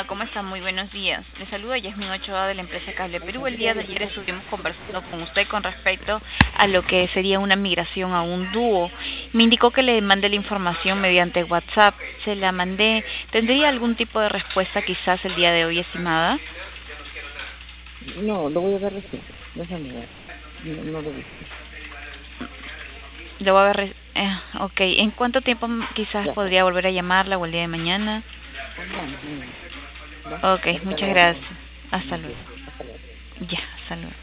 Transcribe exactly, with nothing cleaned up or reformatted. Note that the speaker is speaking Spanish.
Hola, ¿cómo está? Muy buenos días. Le saluda Yasmin Ochoa de la empresa Cable Perú. El día de ayer estuvimos conversando con usted con respecto a lo que sería una migración a un dúo. Me indicó que le mandé la información mediante WhatsApp. Se la mandé. ¿Tendría algún tipo de respuesta quizás el día de hoy, estimada? No, lo voy a ver recién. Déjame ver. No, no lo he visto. Lo voy a ver. re- Eh, ok. ¿En cuánto tiempo m- quizás Ya. podría volver a llamarla o el día de mañana? Mañana, mañana. ¿Va? Ok, Ahorita muchas lo, gracias. lo, Hasta lo luego. pido. Hasta luego. Ya, hasta luego.